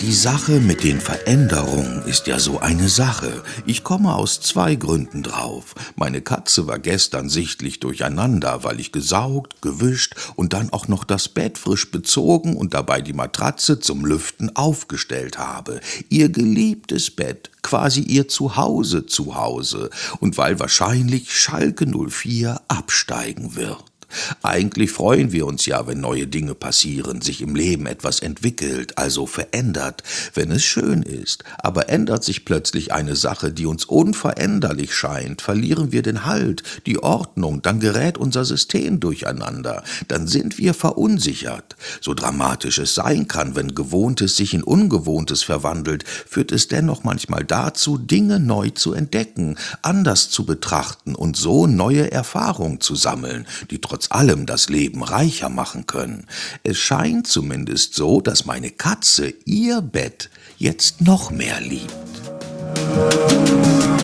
Die Sache mit den Veränderungen ist ja so eine Sache. Ich komme aus 2 Gründen drauf. Meine Katze war gestern sichtlich durcheinander, weil ich gesaugt, gewischt und dann auch noch das Bett frisch bezogen und dabei die Matratze zum Lüften aufgestellt habe. Ihr geliebtes Bett, quasi ihr Zuhause zu Hause. Und weil wahrscheinlich Schalke 04 absteigen wird. Eigentlich freuen wir uns ja, wenn neue Dinge passieren, sich im Leben etwas entwickelt, also verändert, wenn es schön ist. Aber ändert sich plötzlich eine Sache, die uns unveränderlich scheint, verlieren wir den Halt, die Ordnung, dann gerät unser System durcheinander, dann sind wir verunsichert. So dramatisch es sein kann, wenn Gewohntes sich in Ungewohntes verwandelt, führt es dennoch manchmal dazu, Dinge neu zu entdecken, anders zu betrachten und so neue Erfahrungen zu sammeln, die trotz allem das Leben reicher machen können. Es scheint zumindest so, dass meine Katze ihr Bett jetzt noch mehr liebt.